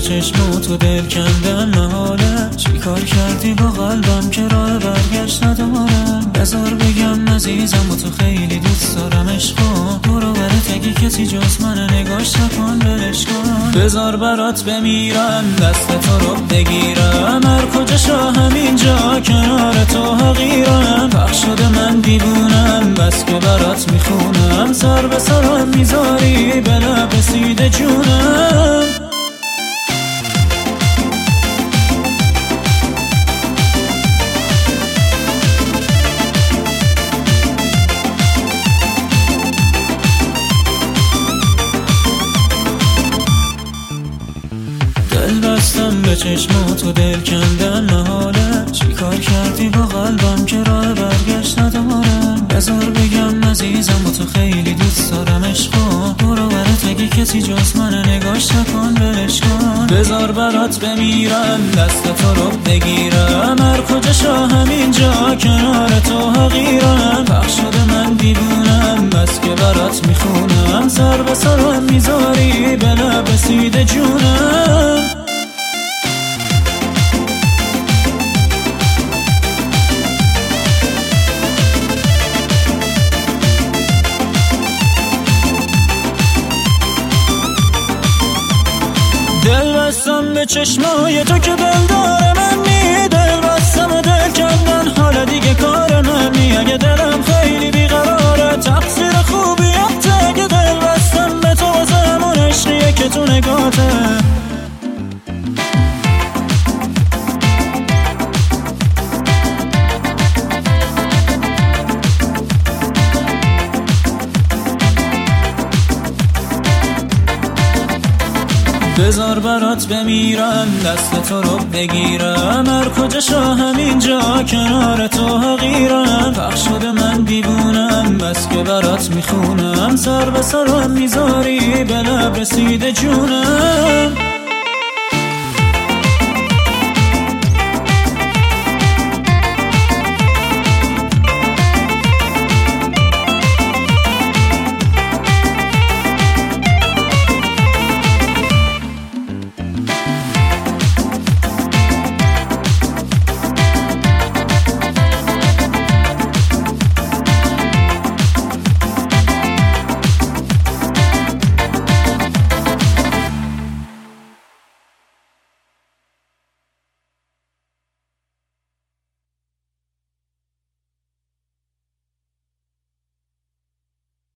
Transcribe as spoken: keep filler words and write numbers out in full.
چشماتو دل کندم محاله. چی کار کردی با قلبم که راه برگشت ندارم؟ بذار بگم عزیزم و تو خیلی دوست دارم عشقا. برو برات اگه کسی جز من نگاش نکن ولش کن. بذار برات بمیرم دست تو رو بگیرم، هر کجا شا همینجا کنار تو حقیرم. پخش شده من دیوونم بس که برات میخونم، سر به سرم میذاری به لب رسیده جونم. دل بستم به چشماتو دل کندم محاله. چی کار کردی با قلبم که راه برگشت ندارم؟ بذار بگم عزیزم و تو خیلی دوست دارم عشقا. برو برات اگه کسی جز من نگاش نکن ولش کن. بذار برات بمیرم دست تو رو بگیرم، هر کجا شا همینجا کنار تو حقیرم. پخش شده من دیوونم بس که برات میخونم، سر به سرم میذاری به لب رسیده جونم. دل بستم به چشمای تو که دل داره منی، دل بستم و دل کندن حالا دیگه کار منی. اگه دلم خیلی بیقراره تقصیر خوبیت، اگه دل بستم به تو واسه همون عشقیه که تو نگاته. بذار برات بمیرم دست تو رو بگیرم، هر کجا شا همینجا کنار تو حقیرم. پخش شده من دیوونم بس که برات میخونم، سر به سرم میذاری به لب رسیده جونم.